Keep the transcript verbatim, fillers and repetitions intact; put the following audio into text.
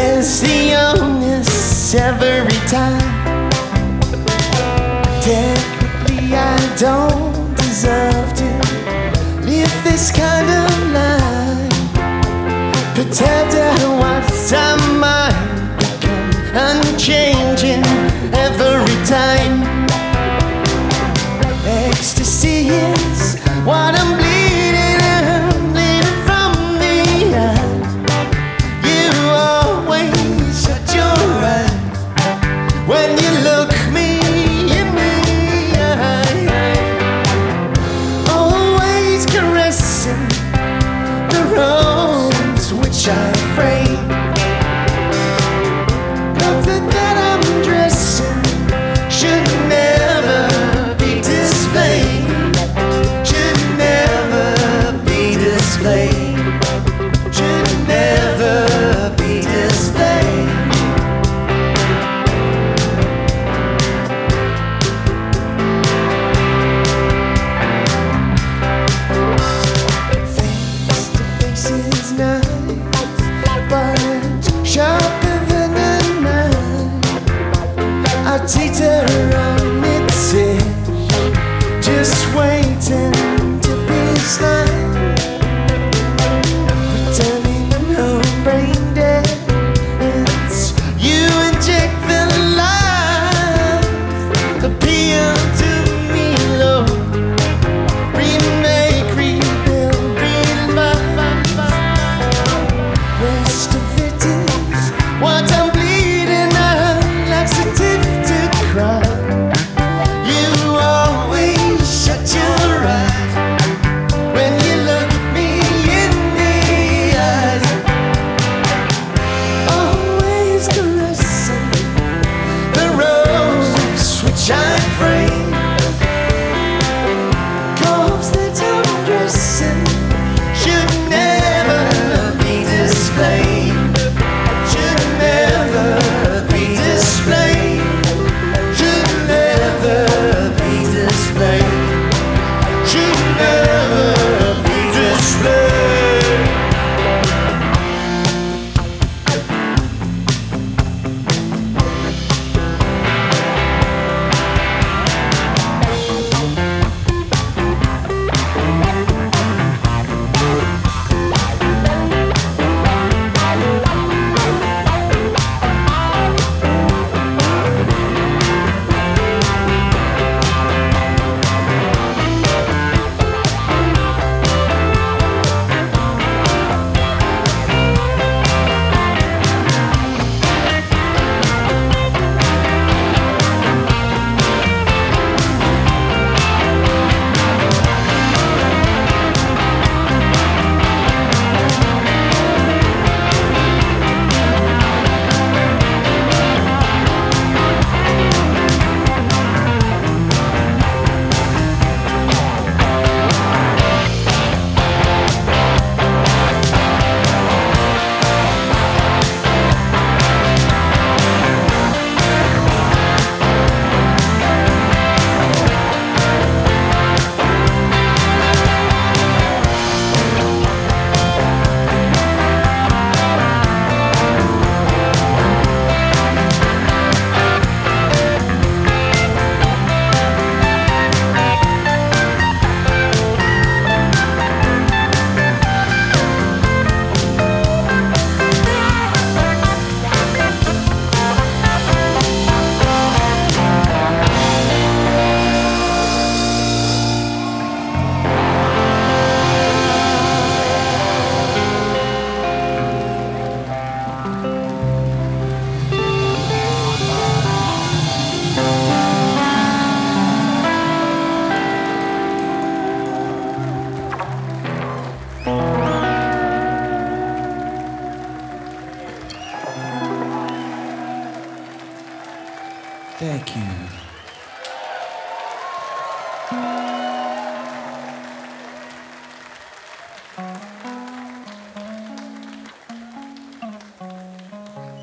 There's the illness every time. Technically I don't deserve to live this kind of life. Pretend what I might become, unchanging every time. Ecstasy is what I'm bleeding, I'm bleeding from the eyes. You always shut your eyes when you look me in the eye. Always caressing the roads which I frame. Not that that I'm dressing should never be displayed. Should never be displayed. Should never be displayed. Face to face is nice, but sharper than a knife. I teeter on its edge, just waiting to be slimed. Pretending no brain dead, it's you inject the life. Appeal to me, Lord. Remake, rebuild, revive. Rest of it is what I'm bleeding out, laxative to cry. You always shut your eyes when you look me in the eyes. Always caressing the rose which I frame. Corpse that I'm dressing should never be displayed. Should never be displayed. Should never be displayed. Should never be displayed. Thank you.